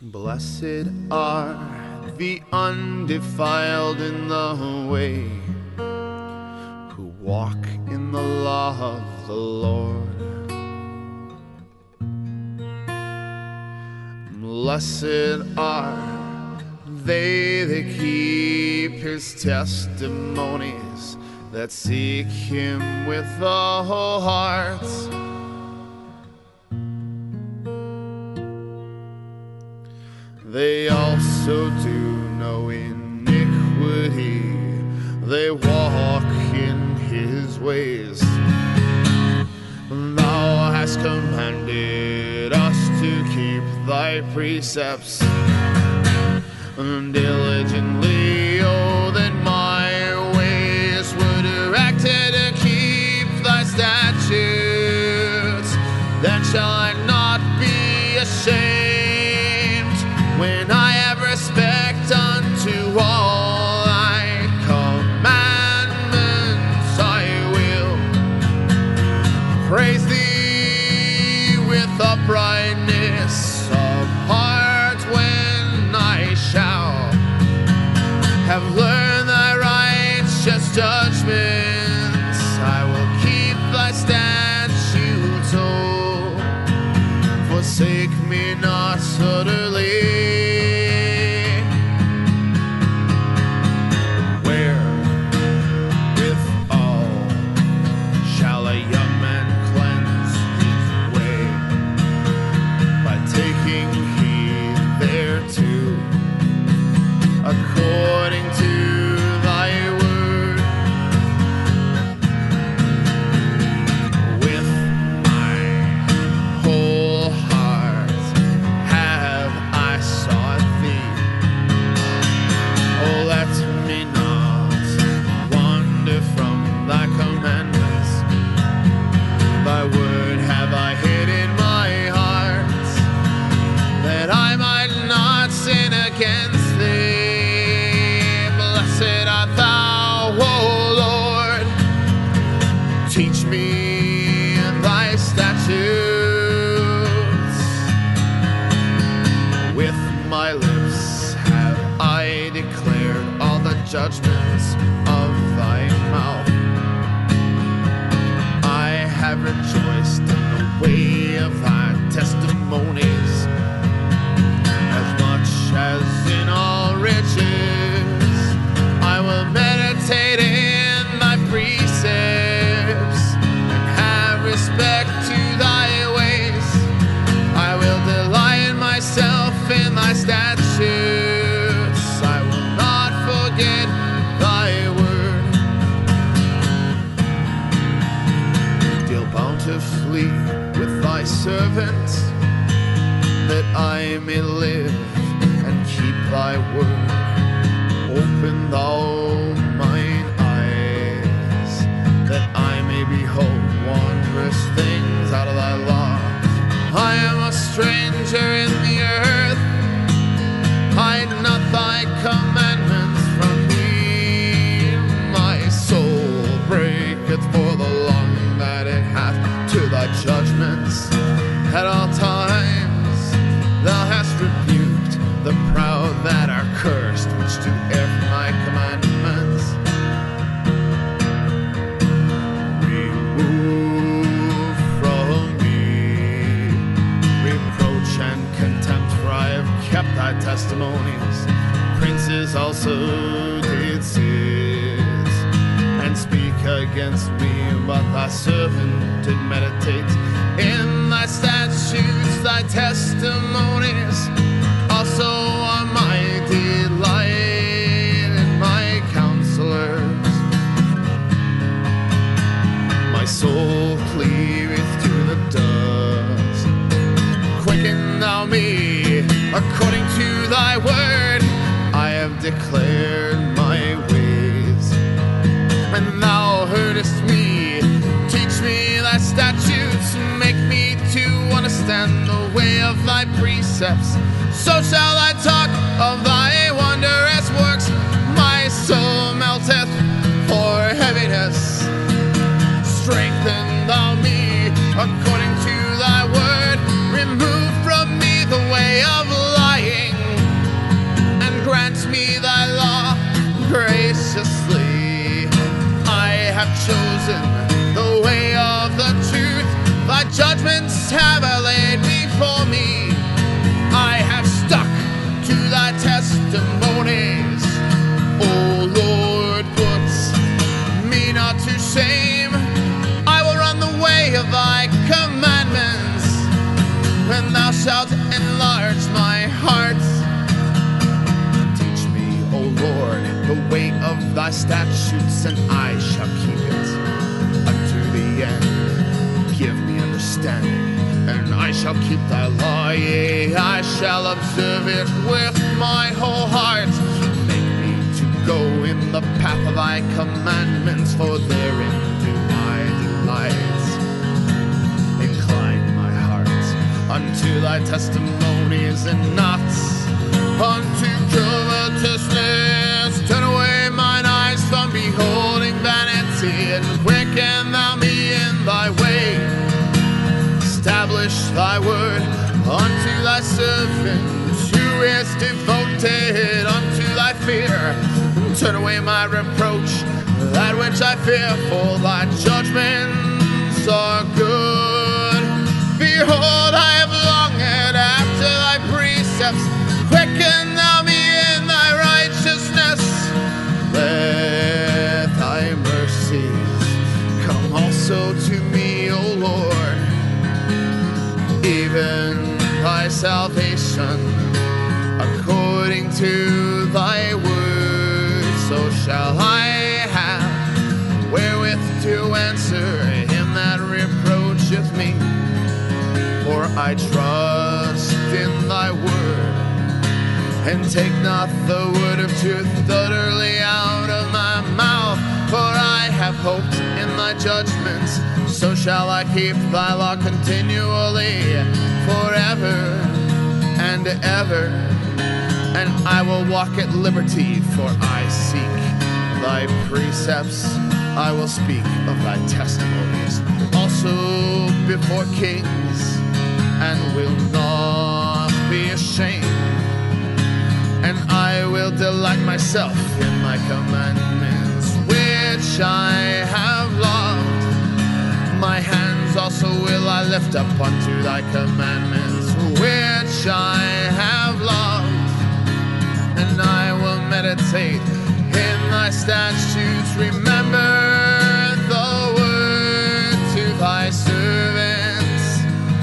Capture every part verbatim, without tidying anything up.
Blessed are the undefiled in the way, who walk in the law of the Lord. Blessed are they that keep his testimonies, that seek him with the whole heart. They also do no iniquity, they walk in his ways. Thou hast commanded us to keep thy precepts diligently. Oh, that my ways were directed to keep thy statutes. Then shall I not be ashamed, when I have respect unto all thy commandments. I will praise thee with uprightness of heart, when I shall have learned thy righteous judgments. I will keep thy statutes, oh, forsake me not utterly. According to thy word, with my whole heart have I sought thee. Oh, let me not wander from thy commandments. Thy word have I hid in my heart, that I might not sin against thee. Blessed art thou, O Lord, teach me thy statutes. With my lips have I declared all the judgments of thy mouth. I have rejoiced in the way of thy testimonies, as much as in all riches. I will meditate in thy precepts, and have respect to thy ways. I will delight in myself in thy statutes. I will not forget thy word. Deal bountifully with thy servant, that I may live and keep thy word. Open thou mine eyes, that I may behold wondrous things out of thy law. I am a stranger in the earth, hide not thy commandments from me. My soul breaketh for the longing that it hath to thy judgments. At all times thou hast rebuked the proud that are cursed, which do every my commandments. Remove from me reproach and contempt, for I have kept thy testimonies. Princes also did sit and speak against me, but thy servant did meditate in thy statutes. Thy testimonies also are my delight, and my counselors. My soul cleaveth to the dust. Quicken thou me according to thy word. I have declared my ways, and thou heardest me. Teach me thy statutes, make me to understand the way of thy precepts. So shall I talk of thy wondrous works. My soul melteth for heaviness. Strengthen thou me according to thy word. Remove from me the way of lying. chosen the way of the truth. Thy judgments have I laid before me. I have stuck to thy testimonies. O Lord, put me not to shame. I will run the way of thy commandments. When thou shalt enlarge my heart, teach me, O Lord, the way of thy statutes, and I shall keep it unto the end. Give me understanding, and I shall keep thy law. Yea, I shall observe it with my whole heart. Make me to go in the path of thy commandments, for therein do I delight. Incline my heart unto thy testimonies, and not unto covetousness. Turn away mine eyes from beholding vanity, and quicken thou me in thy way. Establish thy word unto thy servant, who is devoted unto thy fear. Turn away my reproach, that which I fear, for thy judgments are good. Behold, I have longed after thy precepts. Quicken thou me in thy righteousness. Let thy mercies come also to me, O Lord, even thy salvation according to thy word. So shall I have wherewith to answer him that reproacheth me. For I trust in thy word, and take not the word of truth utterly out of my mouth. For I have hoped in thy judgments, so shall I keep thy law continually, forever and ever. And I will walk at liberty, for I seek thy precepts. I will speak of thy testimonies also before kings, and will not be ashamed. And I will delight myself in thy commandments, which I have loved. My hands also will I lift up unto thy commandments, which I have loved. And I will meditate in thy statutes. Remember the word to thy servants,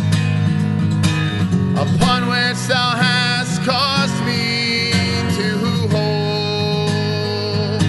upon which thou hast caused me to hold.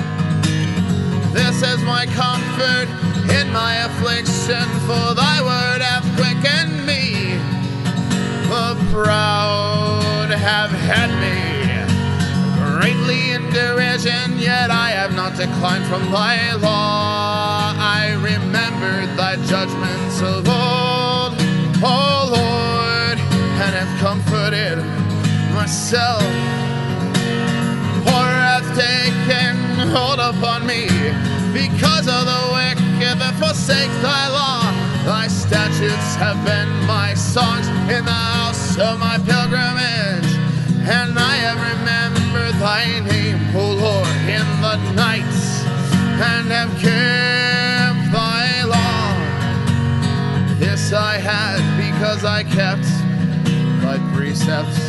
This is my comfort in my affliction, for thy word hath quickened me. The proud have had me greatly in derision, yet I have not declined from thy law. I remembered thy judgments of old, O Lord, and have comforted myself. Horror hath taken hold upon me, because of the wicked that forsake thy law. Thy statutes have been my songs in the house of my pilgrimage, and I have remembered thy name, O Lord, in the nights, and have kept thy law. This I had because I kept thy precepts.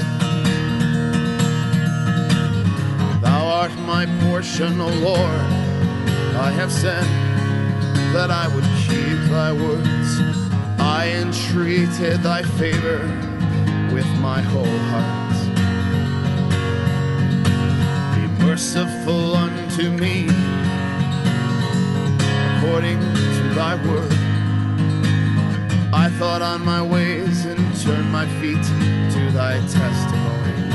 Thou art my portion, O Lord. I have said that I would keep thy words. I entreated thy favor with my whole heart. Be merciful unto me according to thy word. I thought on my ways and turned my feet to thy testimonies.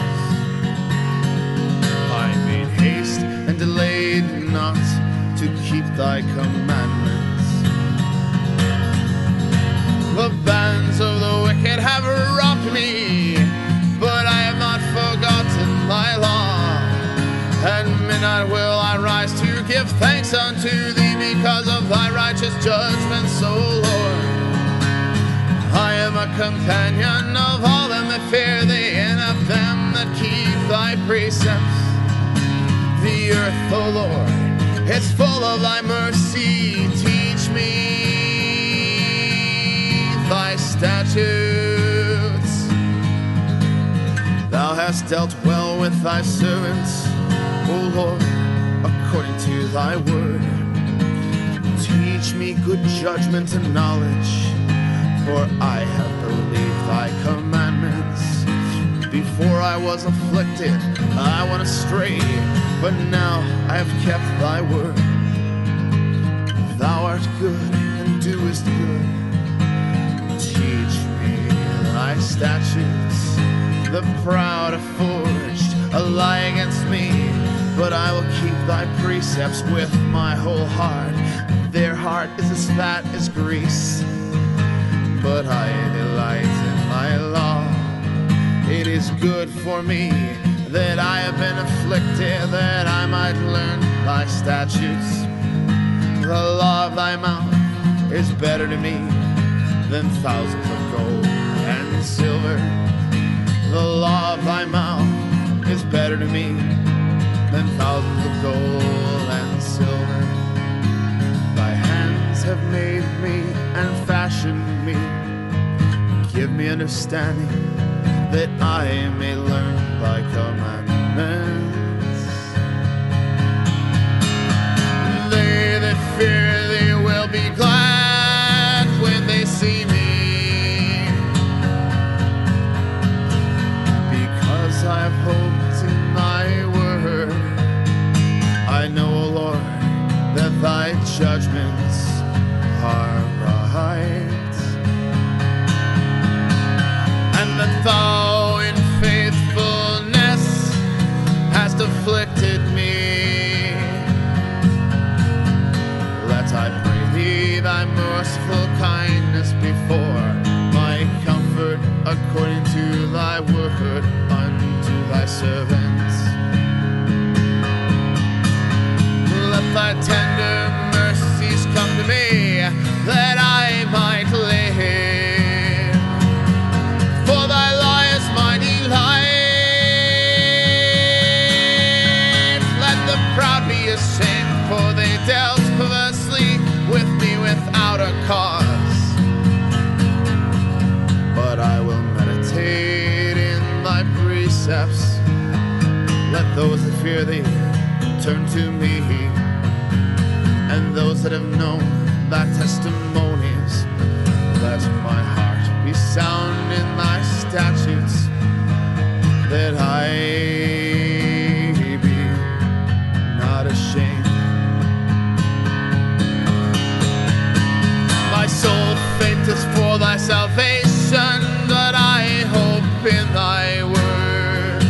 I made haste and delayed not to keep thy commandments. The bands of the wicked have robbed me, but I have not forgotten thy law. At midnight will I rise to give thanks unto thee, because of thy righteous judgments, O Lord. I am a companion of all them that fear thee, and of them that keep thy precepts. The earth, O Lord, it's full of thy mercy. Teach me thy statutes. Thou hast dealt well with thy servants, O Lord, according to thy word. Teach me good judgment and knowledge, for I have believed thy commandments. Before I was afflicted, I went astray, but now I have kept thy word. Thou art good and doest good. Teach me thy statutes. The proud are forged a lie against me, but I will keep thy precepts with my whole heart. Their heart is as fat as grease, but I delight in thy law. It is good for me that I have been afflicted, that I might learn thy statutes. The law of thy mouth is better to me than thousands of gold and silver. The law of thy mouth is better to me than thousands of gold and silver. Thy hands have made me and fashioned me. Give me understanding, that I may learn thy commandments. They that fear thee will be glad when they see me, because I have hoped in thy word. I know, O Lord, that thy judgments are right, and that thou in faithfulness hast afflicted me. Let I pray thee thy merciful kindness before my comfort, according to thy word unto thy servants. Let thy tender mercies come to me, that I might live. For thy law is my delight. Let the proud be ashamed, for they dealt perversely with me without a cause. But I will meditate in thy precepts. Let those that fear thee turn to me, and those that have known thy testimonies. Let my heart be sound in thy statutes, that I be not ashamed. My soul fainteth for thy salvation, but I hope in thy word.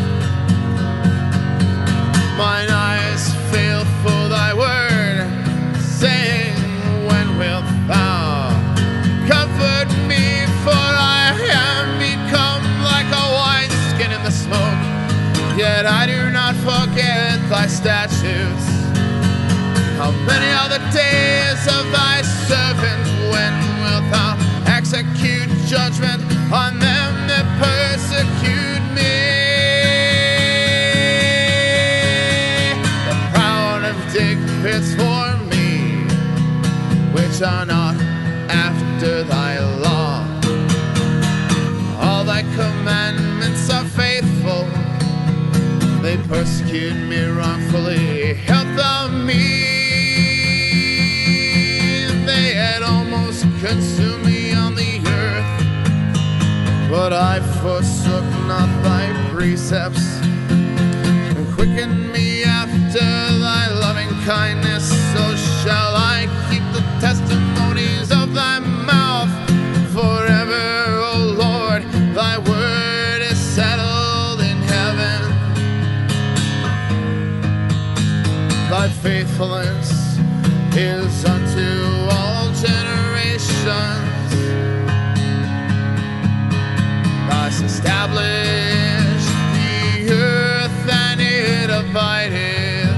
Mine eyes fail for thy word, saying, when wilt thou comfort me? For I am become like a wineskin in the smoke, yet I do not forget thy statutes. How many are the days of thy servant? When wilt thou execute judgment on them that persecute me? The proud have digged pits for me, which are not after thy law. All thy commandments are faithful, they persecute me wrongfully. Help thou me, they had almost consumed me on the earth, but I forsook not thy precepts. And quicken me after thy loving kindness, so shall I keep the testimonies of thy mouth forever. O Lord, thy word is settled in heaven. Thy faithfulness is unto all generations. Thou hast established the earth, and it abideth.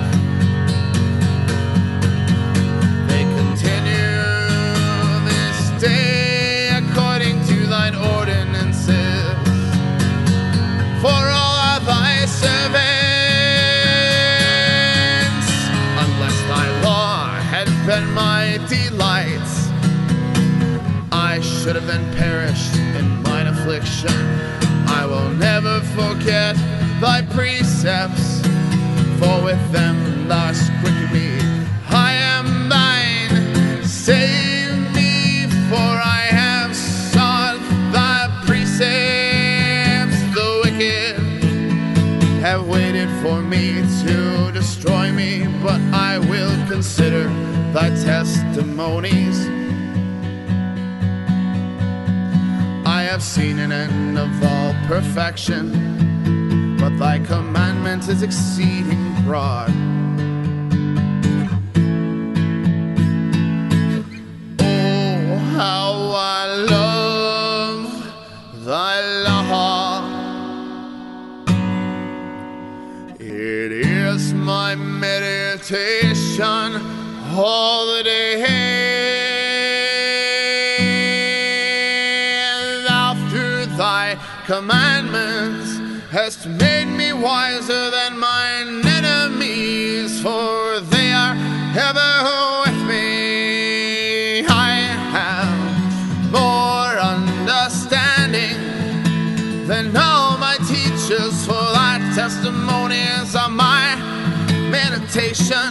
They continue this day according to thine ordinances, for all are thy servants, unless thy law should have then perished in mine affliction. I will never forget thy precepts, for with them thou hast quickened me. I am thine, save me, for I have sought thy precepts. The wicked have waited for me to destroy me, but I will consider thy testimonies. I have seen an end of all perfection, but thy commandment is exceeding broad. Oh, how I love thy law. It is my meditation all the day. Thou through thy commandments hast made me wiser than mine enemies, for they are ever with me. I have more understanding than all my teachers, for thy testimonies are my meditation.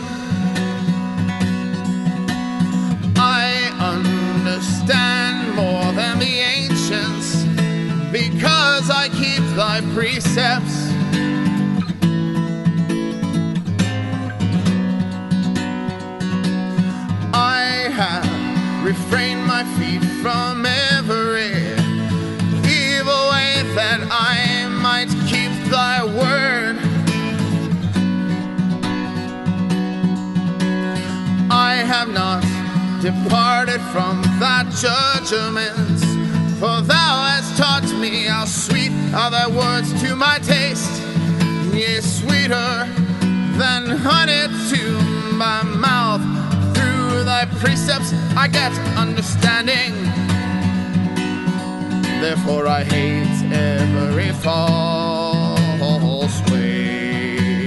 I understand more than the ancients, because I keep thy precepts. I have refrained my feet from every evil way, that I might keep thy word. I have not departed from thy judgments, for thou hast taught me how sweet are thy words to my taste, yea, sweeter than honey to my mouth. Through thy precepts I get understanding, therefore I hate every false way.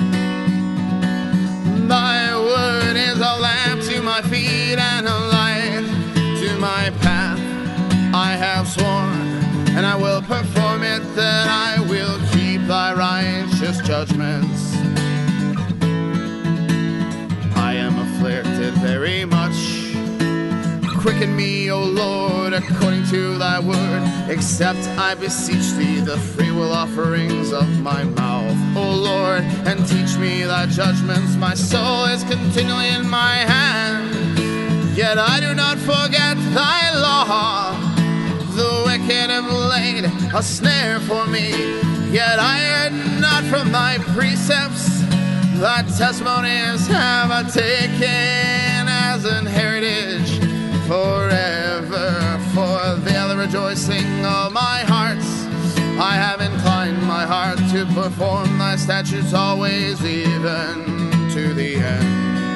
Thy word is a lamp to my feet and a light to my path. I have sworn, and I will perform it, that I will keep thy righteous judgments. I am afflicted very much. Quicken me, O Lord, according to thy word. Accept, I beseech thee, the freewill offerings of my mouth, O Lord, and teach me thy judgments. My soul is continually in my hand, yet I do not forget thy law. The wicked have laid a snare for me, yet I heard not from thy precepts. Thy testimonies have I taken as an heritage forever, for they are the rejoicing of my heart. I have inclined my heart to perform thy statutes always, even to the end.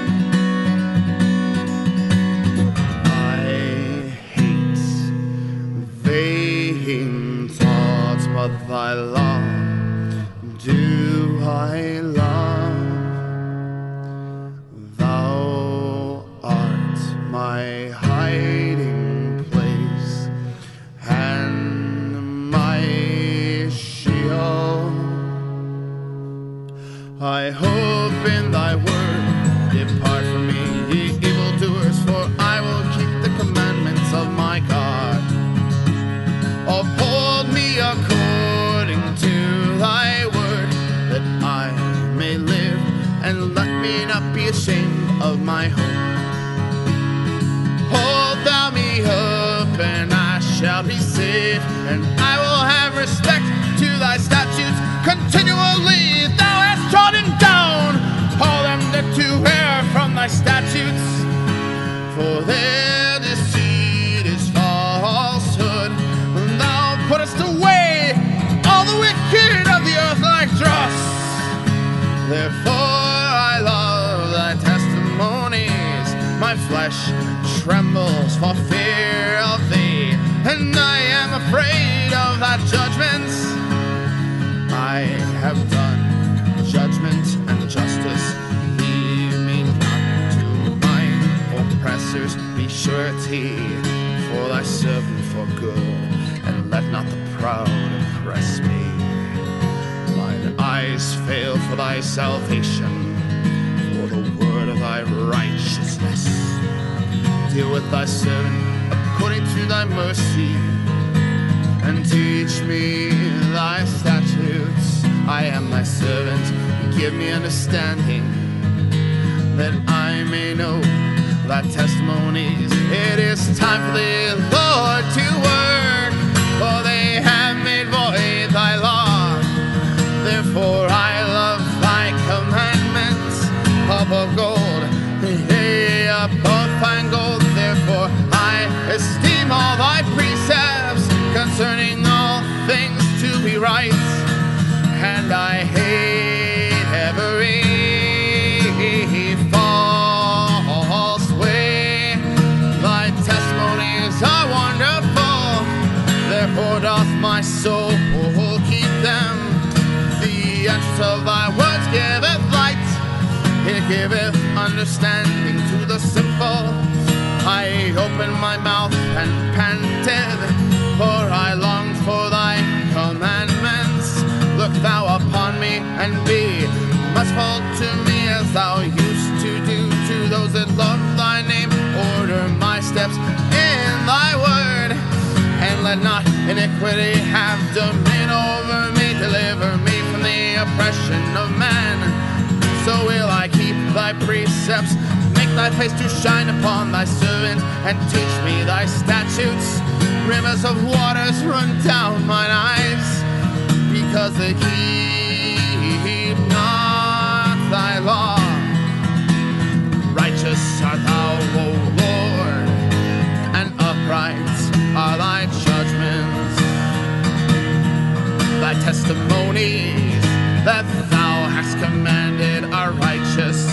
Vain thoughts, but thy law do I love. Thou art my hiding place and my shield. I hope in thy word. Depart from me, ye evildoers, for I will keep the commandments of my God. Uphold me according to thy word, that I may live, and let me not be ashamed of my hope. Hold thou me up, and I shall be saved, and I will have respect to thy statutes continually. Thou hast trodden down all them that do err from thy statutes, for their deceit is falsehood. Thou puttest away all the wicked of the earth like dross. Therefore I love thy testimonies. My flesh trembles for fear of thee, and I am afraid of thy judgments. I have done judgment and justice. Leave me not to mine oppressors. Be surety for thy servant for good, and let not the proud oppress me. Mine eyes fail for thy salvation, for the word of thy righteousness. Deal with thy servant according to thy mercy, and teach me thy statutes. I am thy servant, give me understanding, that I may know thy testimonies. It is time for the Lord to work, for they have made void thy law. Therefore I love thy commandments, above gold, yea, above fine gold. Therefore I esteem all thy precepts, concerning all things to be right, and I hate every false way. Thy testimonies are wonderful, therefore doth my soul keep them. The entrance of thy words giveth light, it giveth understanding to the simple. I opened my mouth and panted, for I longed for thy commandments. Look thou upon me and be merciful to me, as thou used to do to those that love thy name. Order my steps in thy word, and let not iniquity have dominion over me. Deliver me from the oppression of man, so will I keep thy precepts. Make thy face to shine upon thy servant, and teach me thy statutes. Rivers of waters run down mine eyes, because they keep not thy law. Righteous art thou, O Lord, and upright are thy judgments. Thy testimonies that thou hast commanded are righteous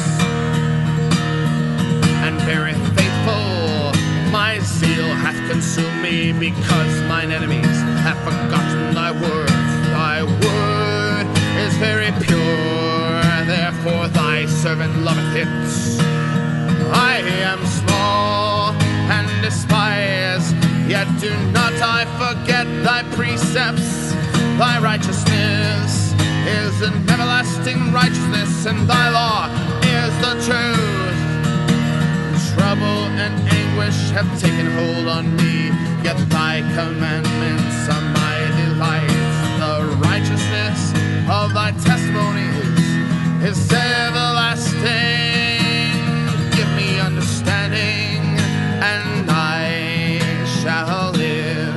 and very faithful. My zeal hath consumed me, because mine enemies have forgotten thy word. Thy word is very pure, therefore thy servant loveth it. I am small and despised, yet do not I forget thy precepts. Thy righteousness is an everlasting righteousness, and thy law is the truth. Trouble and anguish have taken hold on me, yet thy commandments are my delight. The righteousness of thy testimonies is everlasting. Give me understanding, and I shall live.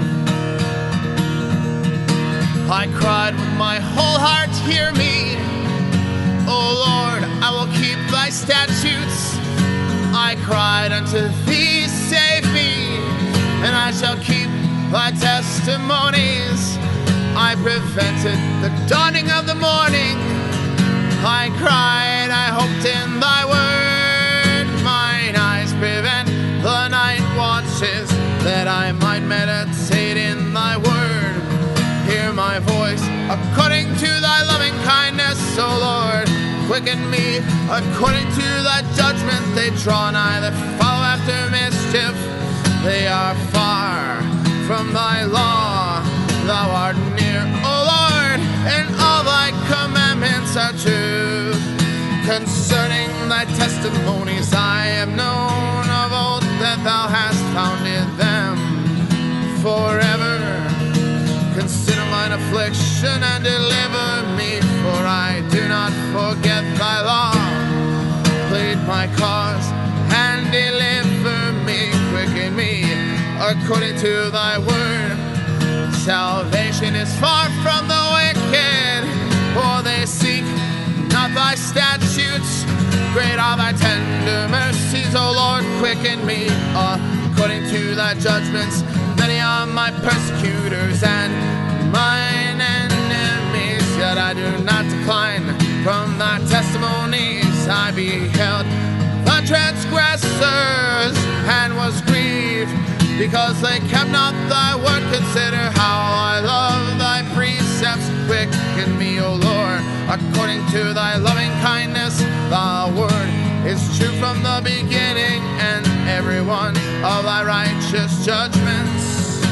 I cried with my whole heart, hear me. O Lord, I will keep thy statutes. I cried unto thee, save me, and I shall keep thy testimonies. I prevented the dawning of the morning. I cried, I hoped in thy word. Mine eyes prevent the night watches, that I might meditate in thy word. Hear my voice according to thy loving kindness, O Lord. Quicken me according to thy judgment. They draw nigh that follow after mischief. They are far from thy law. Thou art near, O Lord, and all thy commandments are true. Concerning thy testimonies I have known of old, that thou hast founded them forever. Consider mine affliction and deliver me, for I do not forget thy law. Plead my cause and deliver me. Quicken me according to thy word. Salvation is far from the wicked, for they seek not thy statutes. Great are thy tender mercies, O Lord. Quicken me according to thy judgments. Many are my persecutors and mine enemies, yet I do not decline from thy testimonies. I beheld the transgressors and was grieved, because they kept not thy word. Consider how I love thy precepts. Quicken me, O Lord, according to thy loving kindness. Thy word is true from the beginning, and every one of thy righteous judgments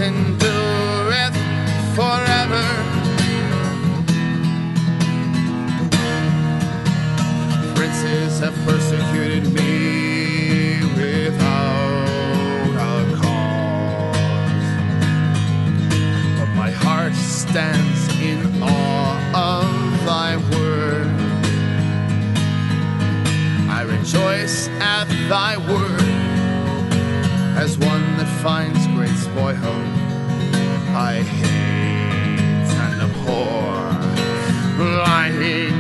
endureth forever. Princes have persecuted me without a cause, but my heart stands in awe of thy word. I rejoice at thy word as one that finds great spoil. I hate and abhor lying,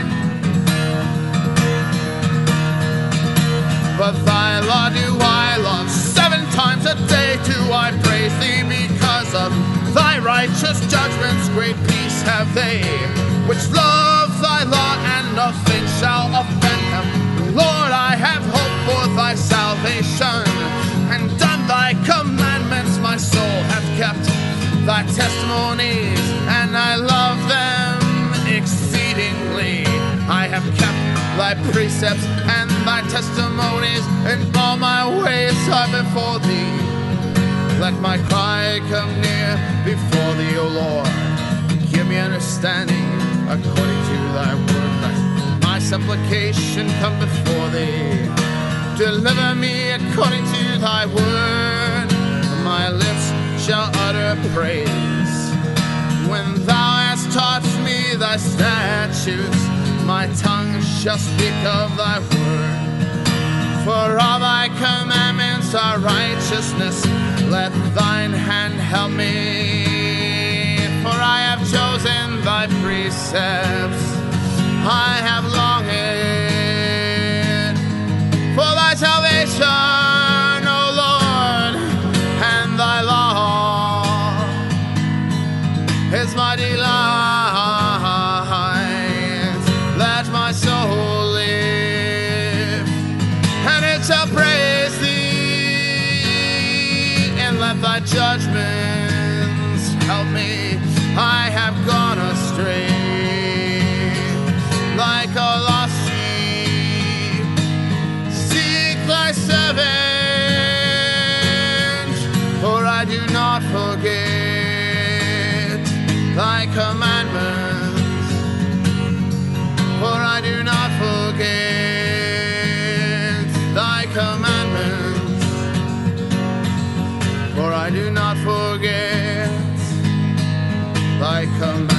but thy law do I love. Seven times a day do I praise thee, because of thy righteous judgments. Great peace have they which love thy law, and nothing shall offend them. Lord, I have hope for thy salvation, and done thy commandments. My soul hath kept thy testimonies, and I love them exceedingly. I have kept thy precepts and thy testimonies, and all my ways are before thee. Let my cry come near before thee, O Lord. Give me understanding according to thy word. Let my supplication come before thee. Deliver me according to thy word. My lips shall utter praise. When thou hast taught me thy statutes, my tongue shall speak of thy word. For all thy commandments are righteousness. Let thine hand help me. For I have chosen thy precepts. I have longed for thy salvation, O Lord, and thy law is my delight. Let my soul live, and it shall praise thee, and let thy judgments help me. I have gone astray like a lost sheep. Seek thy servant, for I do not forget thy commandments. For I do not forget thy commandments. For I do not forget thy commandments.